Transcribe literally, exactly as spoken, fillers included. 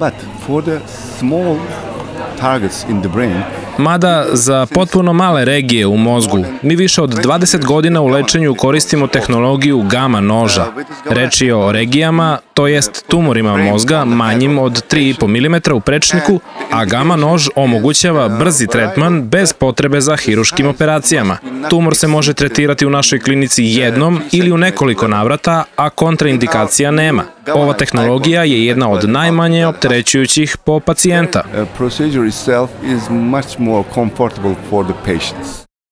But for the small targets in the brain, Mada za potpuno male regije u mozgu, mi više od dvadeset godina u lečenju koristimo tehnologiju gama noža. Reč je o regijama, to jest tumorima mozga manjim od tri i po milimetra u prečniku, a gama nož omogućava brzi tretman bez potrebe za hiruškim operacijama. Tumor se može tretirati u našoj klinici jednom ili u nekoliko navrata, a kontraindikacija nema. Ova tehnologija je jedna od najmanje opterećujućih po pacijenta. The procedure itself is much more comfortable for the patients.